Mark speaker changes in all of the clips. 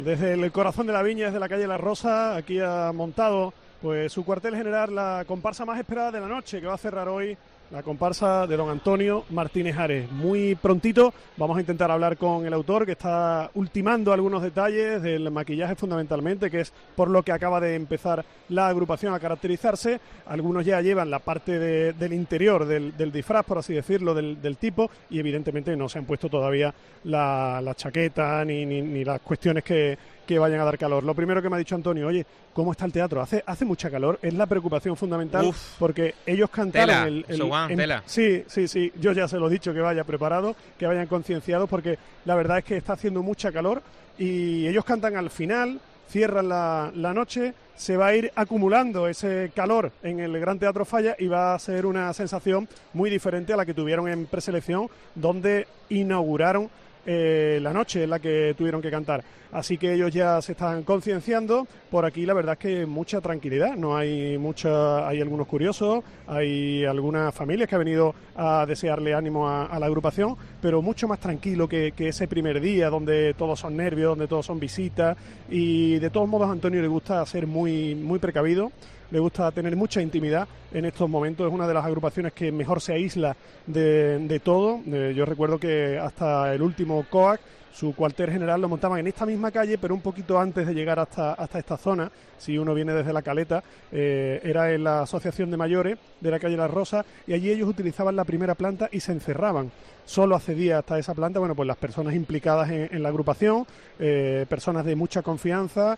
Speaker 1: Desde el corazón de la viña, desde la calle La Rosa, aquí ha montado pues su cuartel general la comparsa más esperada de la noche, que va a cerrar hoy, la comparsa de don Antonio Martínez Ares. Muy prontito vamos a intentar hablar con el autor, que está ultimando algunos detalles del maquillaje fundamentalmente, que es por lo que acaba de empezar la agrupación a caracterizarse. Algunos ya llevan la parte del interior del disfraz, por así decirlo, del tipo, y evidentemente no se han puesto todavía la chaqueta ni las cuestiones que vayan a dar calor. Lo primero que me ha dicho Antonio, oye, ¿cómo está el teatro? Hace mucha calor, es la preocupación fundamental. Porque ellos cantaron
Speaker 2: tela.
Speaker 1: Sí, yo ya se lo he dicho, que vaya preparado, que vayan concienciados, porque la verdad es que está haciendo mucha calor y ellos cantan al final, cierran la noche, se va a ir acumulando ese calor en el Gran Teatro Falla y va a ser una sensación muy diferente a la que tuvieron en preselección, donde inauguraron la noche en la que tuvieron que cantar. Así que ellos ya se están concienciando. Por aquí la verdad es que mucha tranquilidad, no hay hay algunos curiosos, hay algunas familias que han venido a desearle ánimo a la agrupación, pero mucho más tranquilo que ese primer día, donde todos son nervios, donde todos son visitas, y de todos modos a Antonio le gusta ser muy, muy precavido. Le gusta tener mucha intimidad en estos momentos. Es una de las agrupaciones que mejor se aísla de todo. Yo recuerdo que hasta el último COAC, su cuartel general lo montaban en esta misma calle, pero un poquito antes de llegar hasta esta zona. Si uno viene desde la Caleta, era en la Asociación de Mayores de la calle La Rosa, y allí ellos utilizaban la primera planta y se encerraban. Solo accedía hasta esa planta, bueno, pues las personas implicadas en la agrupación, personas de mucha confianza,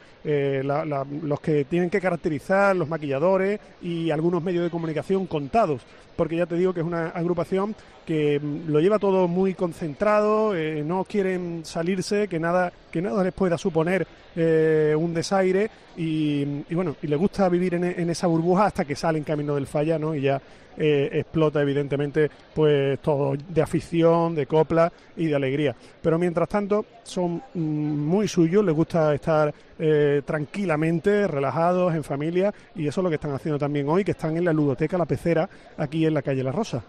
Speaker 1: los que tienen que caracterizar, los maquilladores y algunos medios de comunicación contados, porque ya te digo que es una agrupación que lo lleva todo muy concentrado, no quieren salirse, que nada les pueda suponer un desaire, y bueno, y les gusta vivir en esa burbuja hasta que salen camino del Falla, ¿no? Y ya explota evidentemente pues todo de afición, de copla y de alegría. Pero mientras tanto son muy suyos, les gusta estar tranquilamente, relajados, en familia, y eso es lo que están haciendo también hoy, que están en la ludoteca La Pecera, aquí en la calle La Rosa.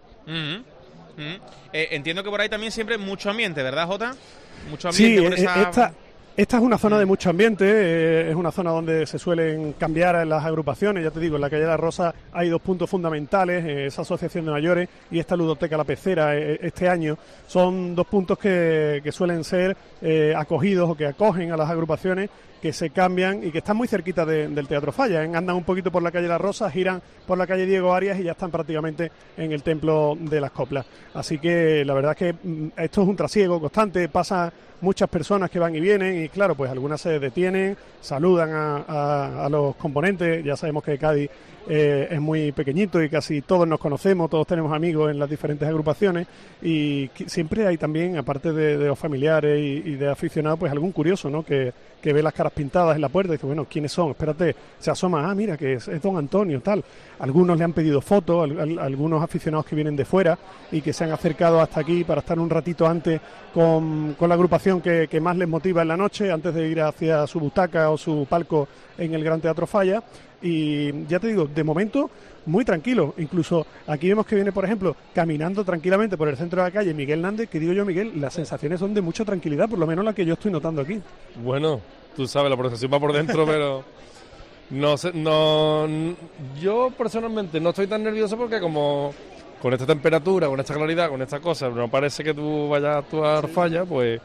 Speaker 2: Entiendo que por ahí también siempre mucho ambiente, ¿verdad, Jota? Mucho ambiente.
Speaker 1: Sí,
Speaker 2: por esa...
Speaker 1: Esta es una zona de mucho ambiente, es una zona donde se suelen cambiar las agrupaciones. Ya te digo, en la calle La Rosa hay dos puntos fundamentales, esa asociación de mayores y esta ludoteca La Pecera este año. Son dos puntos que suelen ser acogidos o que acogen a las agrupaciones, que se cambian y que están muy cerquita del Teatro Falla. Andan un poquito por la calle La Rosa, giran por la calle Diego Arias y ya están prácticamente en el Templo de las Coplas. Así que la verdad es que esto es un trasiego constante, pasa muchas personas que van y vienen, y claro, pues algunas se detienen, saludan a los componentes. Ya sabemos que Cádiz es muy pequeñito y casi todos nos conocemos, todos tenemos amigos en las diferentes agrupaciones, y siempre hay también, aparte de los familiares y de aficionados, pues algún curioso, ¿no? Que ve las caras pintadas en la puerta y dice, bueno, ¿quiénes son? Espérate, se asoma, mira, que es don Antonio, tal. Algunos le han pedido fotos, algunos aficionados que vienen de fuera y que se han acercado hasta aquí para estar un ratito antes con la agrupación que más les motiva en la noche, antes de ir hacia su butaca o su palco en el Gran Teatro Falla. Y ya te digo, de momento muy tranquilo. Incluso aquí vemos que viene, por ejemplo, caminando tranquilamente por el centro de la calle Miguel Nández, que digo yo, Miguel, las sensaciones son de mucha tranquilidad, por lo menos la que yo estoy notando aquí.
Speaker 3: Bueno, tú sabes, la procesión va por dentro, pero no sé, yo personalmente no estoy tan nervioso, porque como con esta temperatura, con esta claridad, con estas cosas, no parece que tú vayas a actuar Falla, pues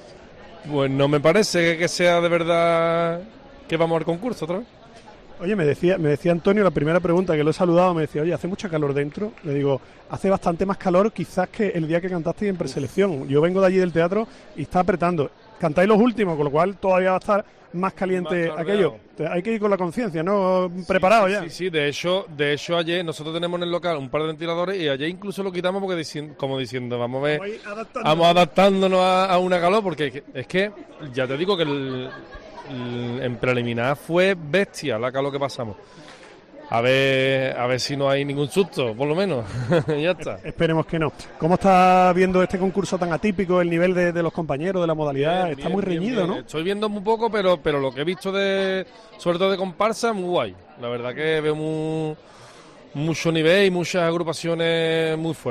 Speaker 3: no me parece que sea de verdad que vamos al concurso otra vez.
Speaker 1: Oye, me decía Antonio, la primera pregunta, que lo he saludado, me decía, oye, ¿hace mucha calor dentro? Le digo, hace bastante más calor quizás que el día que cantasteis en preselección. Yo vengo de allí del teatro y está apretando. Cantáis los últimos, con lo cual todavía va a estar más caliente más aquello. Hay que ir con la conciencia, ¿no? Preparado ya.
Speaker 3: Sí, de hecho ayer nosotros tenemos en el local un par de ventiladores y ayer incluso lo quitamos porque como diciendo, vamos a ver, vamos adaptándonos a una calor, porque es que ya te digo que en preliminar fue bestia la calor que pasamos. A ver si no hay ningún susto, por lo menos. Ya está.
Speaker 1: Esperemos que no. ¿Cómo estás viendo este concurso tan atípico, el nivel de los compañeros, de la modalidad? Está muy reñido, ¿no?
Speaker 3: Estoy viendo muy poco, pero lo que he visto sobre todo de comparsa, muy guay. La verdad que veo mucho nivel y muchas agrupaciones muy fuertes.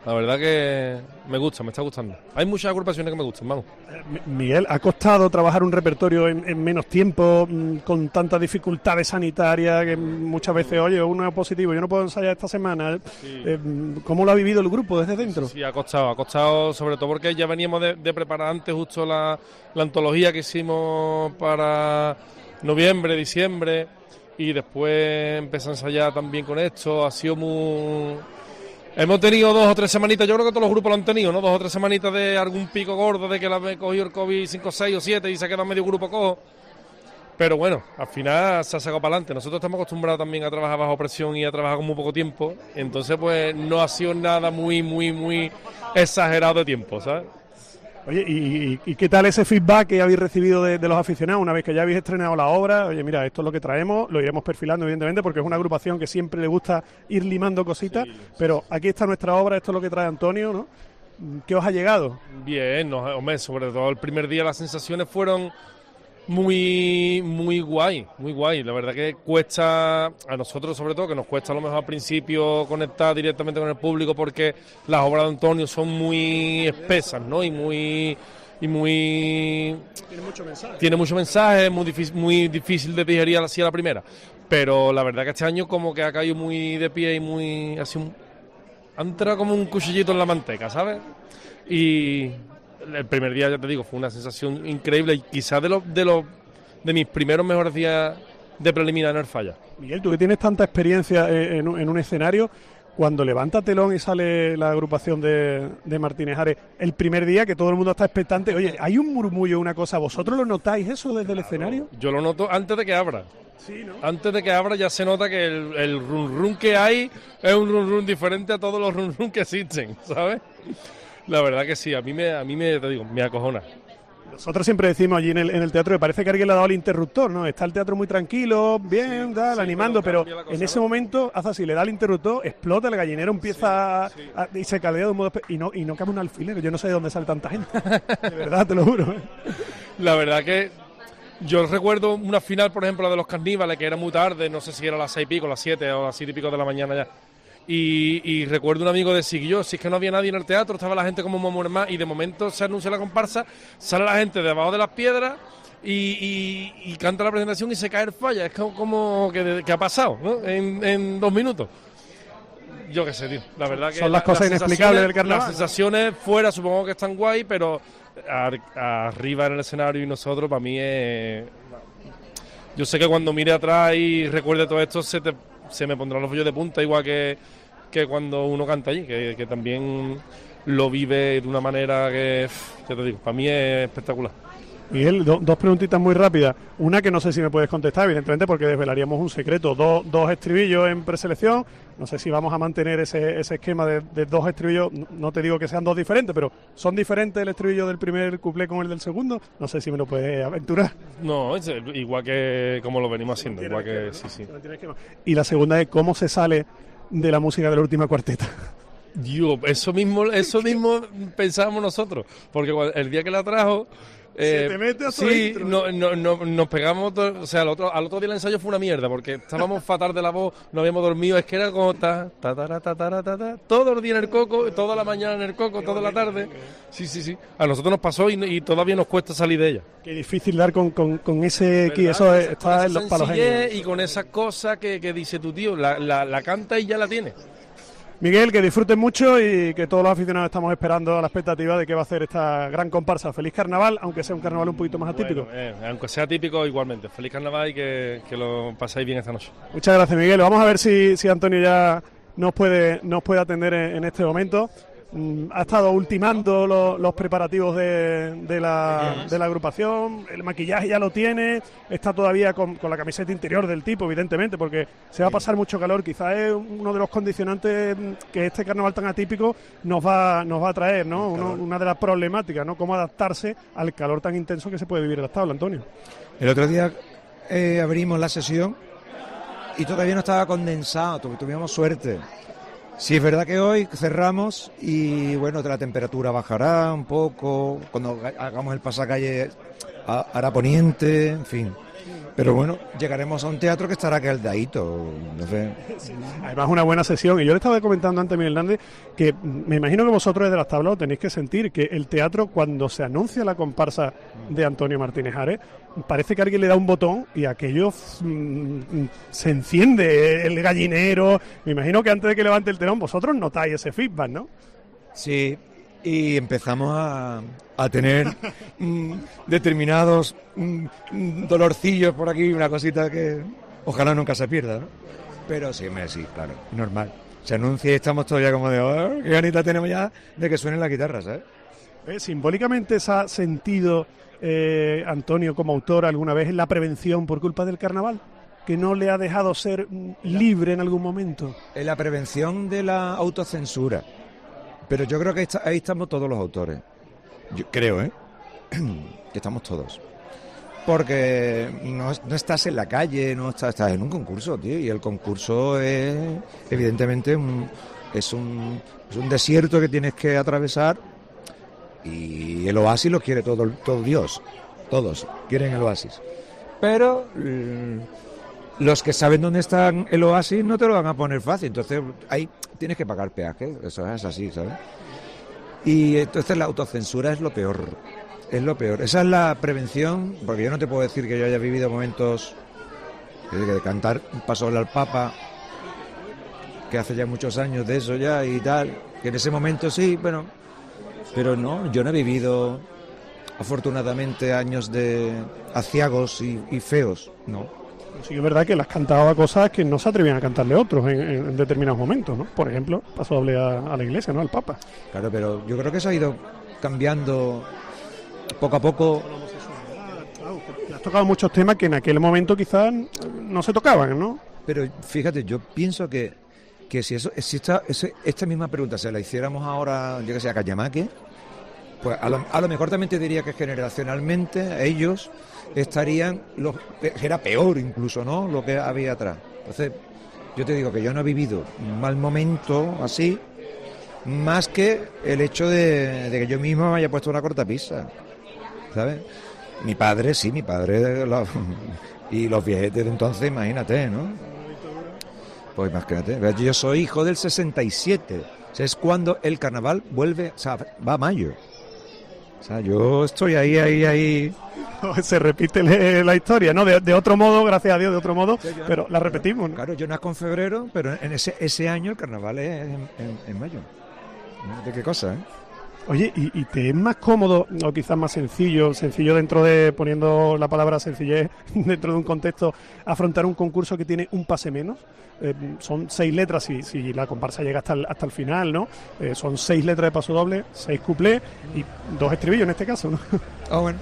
Speaker 3: La verdad que me gusta, me está gustando. Hay muchas agrupaciones que me gustan, vamos.
Speaker 1: Miguel, ¿ha costado trabajar un repertorio en menos tiempo, con tantas dificultades sanitarias, que muchas veces, oye, uno es positivo, yo no puedo ensayar esta semana? Sí. ¿Cómo lo ha vivido el grupo desde dentro?
Speaker 3: Sí, ha costado sobre todo porque ya veníamos de preparar antes justo la antología que hicimos para noviembre, diciembre, y después empecé a ensayar también con esto. Ha sido muy... Hemos tenido 2 o 3 semanitas, yo creo que todos los grupos lo han tenido, ¿no? 2 o 3 semanitas de algún pico gordo, de que la me cogió el COVID 5, 6 o 7 y se ha quedado medio grupo cojo. Pero bueno, al final se ha sacado para adelante. Nosotros estamos acostumbrados también a trabajar bajo presión y a trabajar con muy poco tiempo. Entonces, pues no ha sido nada muy exagerado de tiempo, ¿sabes?
Speaker 1: Oye, ¿y qué tal ese feedback que habéis recibido de los aficionados una vez que ya habéis estrenado la obra? Oye, mira, esto es lo que traemos, lo iremos perfilando, evidentemente, porque es una agrupación que siempre le gusta ir limando cositas, sí. Pero aquí está nuestra obra, esto es lo que trae Antonio, ¿no? ¿Qué os ha llegado?
Speaker 3: Bien, hombre, sobre todo el primer día las sensaciones fueron muy guay. La verdad que cuesta, a nosotros sobre todo, que nos cuesta a lo mejor al principio conectar directamente con el público porque las obras de Antonio son muy espesas, ¿no? Tiene mucho mensaje, muy difícil de digerir así a la primera. Pero la verdad que este año como que ha caído muy de pie y muy así ha entrado como un cuchillito en la manteca, ¿sabes? Y el primer día, ya te digo, fue una sensación increíble y quizás de mis primeros mejores días de preliminar en el Falla.
Speaker 1: Miguel, tú que tienes tanta experiencia en un escenario, cuando levanta telón y sale la agrupación de Martínez Ares, el primer día que todo el mundo está expectante, oye, hay un murmullo, una cosa, ¿vosotros lo notáis eso desde el escenario?
Speaker 3: Yo lo noto antes de que abra.
Speaker 1: Sí, ¿no?
Speaker 3: Antes de que abra ya se nota que el run run que hay es un run run diferente a todos los run run que existen, ¿sabes? La verdad que sí, a mí te digo, me acojona.
Speaker 1: Nosotros siempre decimos allí en el teatro que parece que alguien le ha dado el interruptor, ¿no? Está el teatro muy tranquilo, bien, sí, animando, pero en ese momento hace así, le da el interruptor, explota, el gallinero empieza y se caldea de un modo... Y no cabe un alfiler, yo no sé de dónde sale tanta gente, de verdad, te lo juro.
Speaker 3: La verdad que yo recuerdo una final, por ejemplo, la de los Carníbales, que era muy tarde, no sé si era a las 6 y pico, las 7 o las 7 y pico de la mañana ya. Y recuerdo un amigo de Siguió, si es que no había nadie en el teatro, estaba la gente como más y de momento se anuncia la comparsa, sale la gente debajo de las piedras y canta la presentación y se cae el Falla. Es como que ha pasado, ¿no? En 2 minutos. Yo qué sé, tío. La verdad que
Speaker 1: son las cosas inexplicables del carnaval.
Speaker 3: Las sensaciones fuera supongo que están guay, pero arriba en el escenario y nosotros, para mí es... Yo sé que cuando mire atrás y recuerde todo esto se me pondrán los vellos de punta, igual que cuando uno canta allí, que también lo vive de una manera que, ya te digo, para mí es espectacular.
Speaker 1: Miguel, 2 preguntitas muy rápidas. Una que no sé si me puedes contestar, evidentemente, porque desvelaríamos un secreto. 2 estribillos en preselección. No sé si vamos a mantener ese esquema de 2 estribillos. No te digo que sean 2 diferentes, pero ¿son diferentes el estribillo del primer cuplé con el del segundo? No sé si me lo puedes aventurar.
Speaker 3: No, es igual que como lo venimos haciendo. Igual que sí.
Speaker 1: Y la segunda es ¿cómo se sale de la música de la última cuarteta?
Speaker 3: Yo, eso mismo pensábamos nosotros. Porque el día que la trajo...
Speaker 1: se te mete a
Speaker 3: sí, nos pegamos, o sea, al otro día el ensayo fue una mierda, porque estábamos fatal de la voz, no habíamos dormido, es que era como todo el día en el coco, toda la mañana en el coco, toda la tarde. Sí. A nosotros nos pasó y todavía nos cuesta salir de ella.
Speaker 1: Qué difícil dar con ese aquí, eso está en los palos.
Speaker 3: Y con esas cosas que dice tu tío, la canta y ya la tiene.
Speaker 1: Miguel, que disfruten mucho y que todos los aficionados estamos esperando a la expectativa de qué va a hacer esta gran comparsa. Feliz carnaval, aunque sea un carnaval un poquito más atípico.
Speaker 3: Aunque sea atípico, igualmente. Feliz carnaval y que lo pasáis bien esta noche.
Speaker 1: Muchas gracias, Miguel. Vamos a ver si Antonio ya nos puede atender en este momento. Ha estado ultimando los preparativos de la agrupación, el maquillaje ya lo tiene, está todavía con la camiseta interior del tipo, evidentemente, porque se va a pasar mucho calor. Quizás es uno de los condicionantes que este carnaval tan atípico nos va a traer, ¿no? Una de las problemáticas, ¿no? Cómo adaptarse al calor tan intenso que se puede vivir en las tablas, Antonio.
Speaker 4: El otro día abrimos la sesión y todavía no estaba condensado, tuvimos suerte. Sí, es verdad que hoy cerramos y bueno, la temperatura bajará un poco, cuando hagamos el pasacalle hará poniente, en fin. Pero bueno, llegaremos a un teatro que estará caldadito, no sé.
Speaker 1: Además, una buena sesión. Y yo le estaba comentando antes a Miguel Hernández que me imagino que vosotros desde las tablas tenéis que sentir que el teatro, cuando se anuncia la comparsa de Antonio Martínez Ares, parece que alguien le da un botón y aquello se enciende, el gallinero. Me imagino que antes de que levante el telón vosotros notáis ese feedback, ¿no?
Speaker 4: Sí, y empezamos a tener determinados dolorcillos por aquí, una cosita que ojalá nunca se pierda, ¿no? Pero sí, claro, normal. Se anuncia y estamos todavía como de, oh, qué ganita tenemos ya de que suenen las guitarras, ¿sabes?
Speaker 1: Simbólicamente se ha sentido, Antonio, como autor alguna vez en la prevención por culpa del carnaval, que no le ha dejado ser libre en algún momento.
Speaker 4: En la prevención de la autocensura. Pero yo creo que ahí estamos todos los autores. Yo creo, que estamos todos. Porque no estás en la calle, no estás en un concurso, tío. Y el concurso es, evidentemente, es un desierto que tienes que atravesar. Y el oasis lo quiere todo Dios. Todos quieren el oasis. Pero los que saben dónde está el oasis no te lo van a poner fácil. Entonces ahí tienes que pagar peaje. Eso es así, ¿sabes? Y entonces la autocensura es lo peor. Es lo peor. Esa es la prevención, porque yo no te puedo decir que yo haya vivido momentos de cantar un paso al Papa, que hace ya muchos años de eso ya y tal, que en ese momento sí, bueno, pero no, yo no he vivido afortunadamente años de aciagos y feos, no.
Speaker 1: Sí que es verdad que le has cantado a cosas que no se atrevían a cantarle otros en determinados momentos, ¿no? Por ejemplo, paso doble a la Iglesia, ¿no? Al Papa.
Speaker 4: Claro, pero yo creo que eso ha ido cambiando poco a poco.
Speaker 1: Le has tocado muchos temas que en aquel momento quizás no se tocaban, ¿no?
Speaker 4: Pero fíjate, yo pienso que si esta misma pregunta se la hiciéramos ahora, yo que sé, a Callamaque, pues a lo mejor también te diría que generacionalmente ellos estarían, era peor incluso, ¿no?, lo que había atrás. Entonces, yo te digo que yo no he vivido un mal momento así, más que el hecho de que yo mismo me haya puesto una cortapisa, ¿sabes? Mi padre, y los viejetes de entonces, imagínate, ¿no? Pues imagínate, yo soy hijo del 67, o sea, es cuando el carnaval vuelve, o sea, va a mayo. O sea, yo estoy ahí.
Speaker 1: Se repite la historia, ¿no? De otro modo, gracias a Dios, de otro modo, sí, pero la repetimos, ¿no?
Speaker 4: Claro, yo nazco en febrero, pero en ese año el carnaval es en mayo. ¿De qué cosa, eh?
Speaker 1: Oye, ¿y te es más cómodo, o quizás más sencillo dentro de, poniendo la palabra sencillez, dentro de un contexto, afrontar un concurso que tiene un pase menos? Son 6 letras si la comparsa llega hasta el final, ¿no? Son 6 letras de paso doble, 6 cuplés y 2 estribillos en este caso, ¿no?
Speaker 4: Ah, bueno.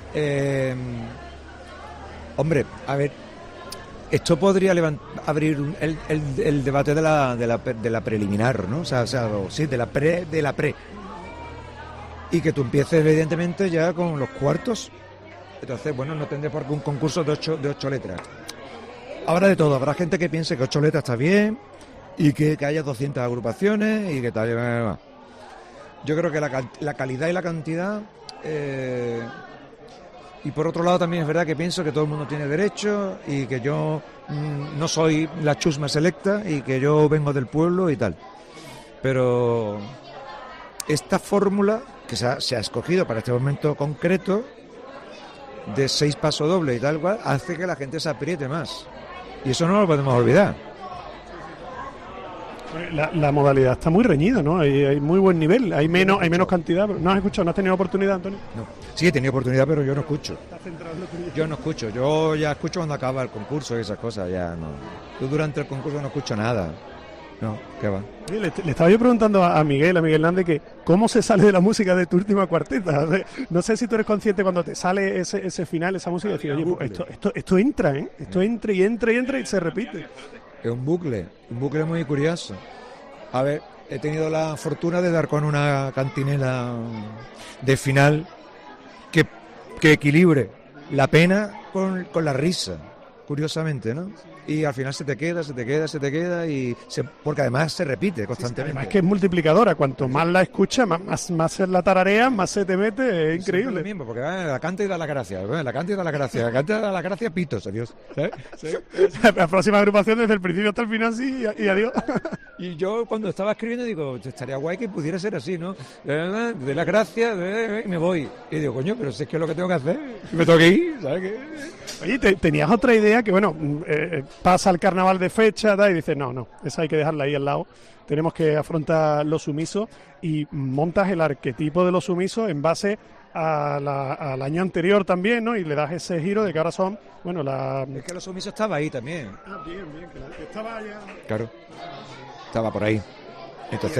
Speaker 4: Hombre, a ver, esto podría abrir el debate de la preliminar, ¿no? O sea, sí, de la pre. Y que tú empieces, evidentemente, ya con los cuartos. Entonces, bueno, no tendré por qué un concurso de 8 letras. Habrá de todo. Habrá gente que piense que 8 letras está bien y que haya 200 agrupaciones y que tal. Yo creo que la calidad y la cantidad... y por otro lado también es verdad que pienso que todo el mundo tiene derecho y que yo no soy la chusma selecta y que yo vengo del pueblo y tal. Pero esta fórmula que se ha escogido para este momento concreto de 6 pasodobles y tal cual hace que la gente se apriete más. Y eso no lo podemos olvidar.
Speaker 1: La modalidad está muy reñida, ¿no? Hay muy buen nivel, hay menos cantidad. ¿No has escuchado? ¿No has tenido oportunidad, Antonio?
Speaker 4: No. Sí, he tenido oportunidad, pero yo no escucho. Yo no escucho. Yo ya escucho cuando acaba el concurso y esas cosas, ya no. Yo durante el concurso no escucho nada. No, ¿qué va?
Speaker 1: Le estaba yo preguntando a Miguel Hernández que cómo se sale de la música de tu última cuarteta. No sé si tú eres consciente cuando te sale ese final, esa música, y decir, oye, pues esto entra, ¿eh? Esto entra y se repite.
Speaker 4: Es un bucle muy curioso. A ver, he tenido la fortuna de dar con una cantinela de final que equilibre la pena con la risa. curiosamente, ¿no? Y al final se te queda, porque además se repite constantemente.
Speaker 1: Además es que es multiplicadora, cuanto más la escuchas, más se la tarareas, más se te mete, es increíble.
Speaker 4: Es lo mismo, porque la canta y da la gracia, la canta y da la gracia, la canta y da la gracia, pitos, adiós. ¿Sabes? Sí.
Speaker 1: La próxima agrupación desde el principio hasta el final, sí, y adiós.
Speaker 4: Y yo cuando estaba escribiendo digo, estaría guay que pudiera ser así, ¿no? De la gracia, y me voy. Y digo, coño, pero si es que es lo que tengo que hacer, me tengo que ir, ¿sabes qué?
Speaker 1: Oye, tenías otra idea que, bueno, pasa el carnaval de fecha, y dices, no, esa hay que dejarla ahí al lado. Tenemos que afrontar los sumisos y montas el arquetipo de los sumisos en base al año anterior también, ¿no? Y le das ese giro de que ahora son, bueno,
Speaker 4: Es que los sumisos estaba ahí también.
Speaker 1: Ah, bien, que estaba allá.
Speaker 4: Claro, estaba por ahí. Entonces,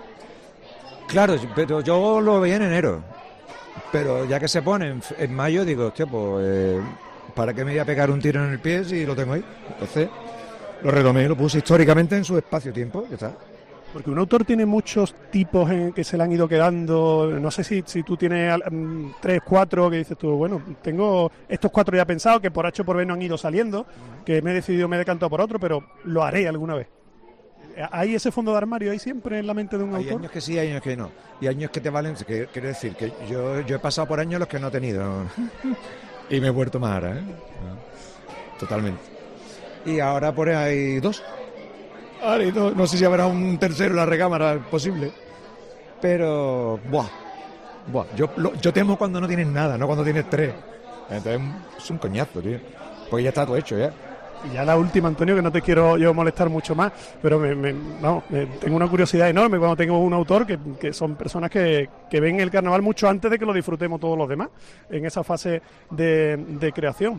Speaker 4: claro, pero yo lo veía en enero. Pero ya que se pone en mayo, digo, hostia, pues... ¿Para qué me voy a pegar un tiro en el pie si lo tengo ahí? Entonces lo redomé, lo puse históricamente en su espacio-tiempo, ya está.
Speaker 1: Porque un autor tiene muchos tipos que se le han ido quedando. No sé si tú tienes 3, 4 que dices tú, bueno, tengo estos 4 ya pensados que por H o por B no han ido saliendo, que me he decantado por otro, pero lo haré alguna vez. ¿Hay ese fondo de armario ahí siempre en la mente de un autor?
Speaker 4: Hay años que sí, hay años que no. Y años que te valen, quiero decir, que yo he pasado por años los que no he tenido. Y me he vuelto más ahora, ¿eh? Totalmente. Y ahora por ahí hay 2. Ahora hay 2. No sé si habrá un tercero en la recámara, posible. Pero, yo temo cuando no tienes nada, no cuando tienes 3. Entonces es un coñazo, tío. Porque ya está todo hecho, ya.
Speaker 1: Y ya la última, Antonio, que no te quiero yo molestar mucho más, pero tengo una curiosidad enorme cuando tengo un autor que son personas que ven el carnaval mucho antes de que lo disfrutemos todos los demás, en esa fase de creación.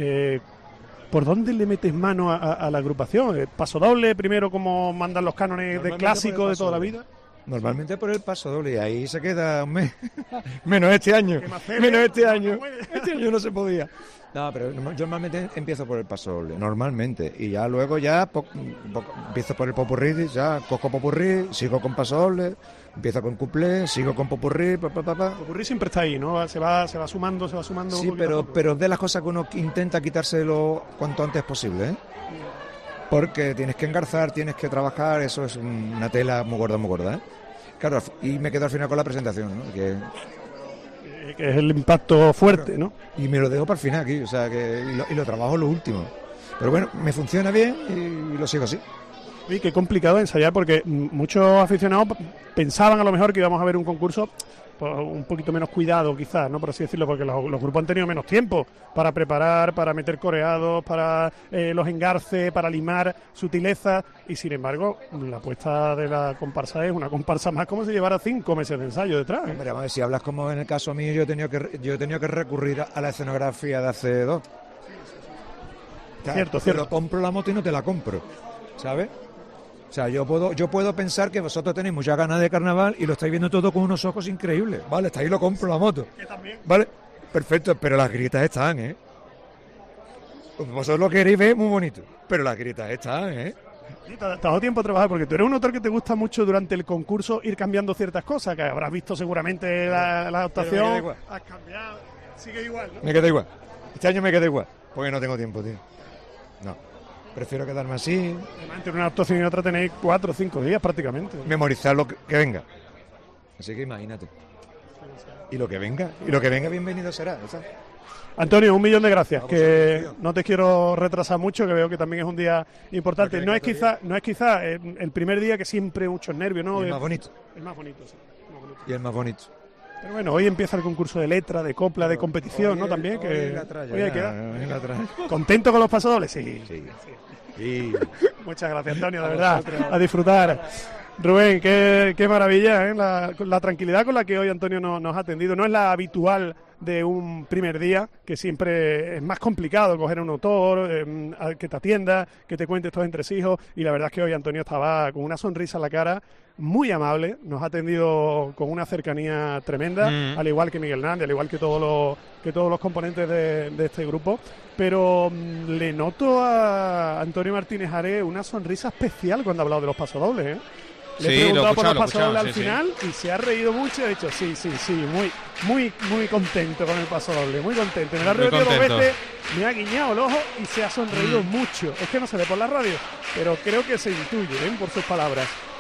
Speaker 1: ¿Por dónde le metes mano a la agrupación? ¿Paso doble primero, como mandan los cánones de clásicos de toda la vida?
Speaker 4: Normalmente por el paso doble, y ahí se queda un mes. Menos este año. Este año no se podía. No, pero yo normalmente empiezo por el paso doble, normalmente. Y ya luego empiezo por el popurrí, ya cojo popurrí, sigo con paso doble, empiezo con cuplé, sigo con popurrí,
Speaker 1: Popurrí siempre está ahí, ¿no? Se va sumando.
Speaker 4: Sí, pero de las cosas que uno intenta quitárselo cuanto antes posible, ¿eh? Porque tienes que engarzar, tienes que trabajar, eso es una tela muy gorda, ¿eh? Claro, y me quedo al final con la presentación, ¿no? Que
Speaker 1: es el impacto fuerte, ¿no?
Speaker 4: Y me lo dejo para el final aquí, o sea, y lo trabajo lo último. Pero bueno, me funciona bien y lo sigo así.
Speaker 1: Y qué complicado ensayar, porque muchos aficionados pensaban a lo mejor que íbamos a ver un concurso un poquito menos cuidado, quizás, ¿no? Por así decirlo, porque los grupos han tenido menos tiempo para preparar, para meter coreados, para los engarces, para limar sutilezas, y sin embargo, la apuesta de la comparsa es una comparsa más como si llevara 5 meses de ensayo detrás, ¿eh?
Speaker 4: Hombre, vamos a ver, si hablas como en el caso mío, yo he tenido que recurrir a la escenografía de hace 2.
Speaker 1: Cierto.
Speaker 4: Te lo compro la moto y no te la compro, ¿sabes? O sea, yo puedo pensar que vosotros tenéis muchas ganas de carnaval y lo estáis viendo todo con unos ojos increíbles. Vale, está ahí, lo compro la moto.
Speaker 1: Que también.
Speaker 4: Vale, perfecto, pero las grietas están, ¿eh? Vosotros lo queréis ver muy bonito, pero las grietas están, ¿eh?
Speaker 1: Sí, te has dado tiempo a trabajar, porque tú eres un autor que te gusta mucho durante el concurso ir cambiando ciertas cosas, que habrás visto seguramente la adaptación. Has cambiado, sigue igual, ¿no?
Speaker 4: Me queda igual. Este año me queda igual, porque no tengo tiempo, tío. No. Prefiero quedarme así.
Speaker 1: Entre una actuación y otra tenéis 4 o 5 días prácticamente.
Speaker 4: Memorizar lo que venga. Así que imagínate. Y lo que venga bienvenido será, ¿sabes?
Speaker 1: Antonio, 1.000.000 de gracias, que no te quiero retrasar mucho, que veo que también es un día importante. No es quizá el primer día, que siempre muchos nervios, ¿no?
Speaker 4: El más bonito.
Speaker 1: El más bonito, sí.
Speaker 4: Y el más bonito.
Speaker 1: Pero bueno, hoy empieza el concurso de letra, de copla, de competición, ¿no? También, que hoy hay que dar. ¿Contento con los pasodobles? Sí. Muchas gracias, Antonio, de verdad. A disfrutar. Rubén, qué maravilla, ¿eh? La tranquilidad con la que hoy Antonio nos ha atendido. No es la habitual de un primer día, que siempre es más complicado coger a un autor, que te atienda, que te cuente estos entresijos, y la verdad es que hoy Antonio estaba con una sonrisa en la cara, muy amable, nos ha atendido con una cercanía tremenda, al igual que Miguel Hernández, al igual que todos los componentes de este grupo, pero le noto a Antonio Martínez Ares una sonrisa especial cuando ha hablado de los pasodobles, ¿eh? Le he preguntado por los pasodobles al final y se ha reído mucho y ha dicho sí, muy contento con el pasodoble, muy contento. Me lo ha repetido 2 veces, me ha guiñado el ojo y se ha sonreído mucho. Es que no se ve por la radio, pero creo que se intuye por sus palabras.